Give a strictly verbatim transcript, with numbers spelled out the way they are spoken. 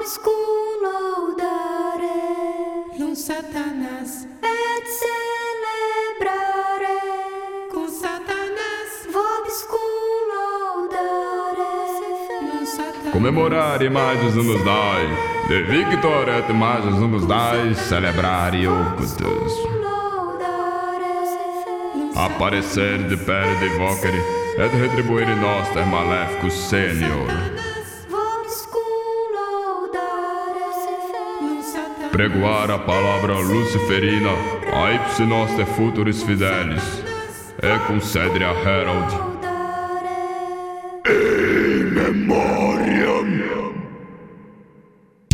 vobiscum laudare, non Satanas, et celebrare, con Satanas, vobiscum laudare, non Satanas, Comemorare majus nos dai, de victor et majus nos dai, celebrare ocultus. Aparecer de pere de vocere, et retribuire noster maleficus senior. Pregoar a palavra luciferina, a ipsi noster futuris fidelis, e concedere a herald,